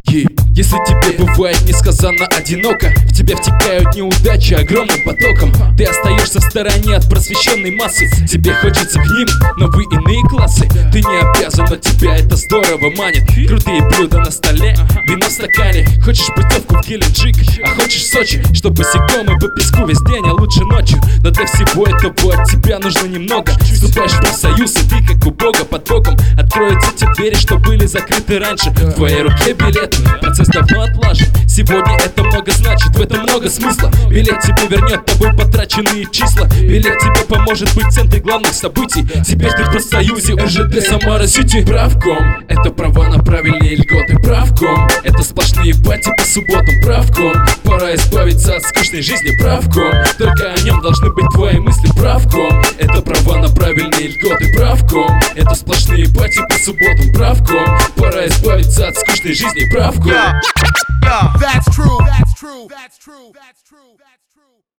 Если тебе бывает несказанно одиноко, в тебя втекают неудачи огромным потоком, ты остаешься в стороне от просвещенной массы. Тебе хочется к ним, но вы иные классы. Ты не обязан, но тебя это здорово манит. Крутые блюда на столе, вино в стакане. Хочешь путевку в Геленджик, а хочешь в Сочи, чтоб босиком и по песку весь день, а лучше ночью. Но для всего этого от тебя нужно немного. Вступаешь в профсоюз, и ты как у Бога под боком. Откроются те двери, что были закрыты раньше. В твоей руке билет, процесс давно отлажен. Сегодня это много значит, в этом много смысла. Билет тебе вернет тобой потраченные числа. Билет тебе поможет быть в центре главных событий. Теперь ты в профсоюзе РЖД Самара-Сити. Правком — это права на правильные льготы. Правком — это сплошные пати по субботам. Правком — пора избавиться от скучной жизни. Правком — только о нем должны быть твои мысли. Правком — это права на правильные льготы. Правком — это сплошные пати по субботам. Правком — пора избавиться от скучной жизни. Правком. That's true. That's true. That's true. That's true. That's true.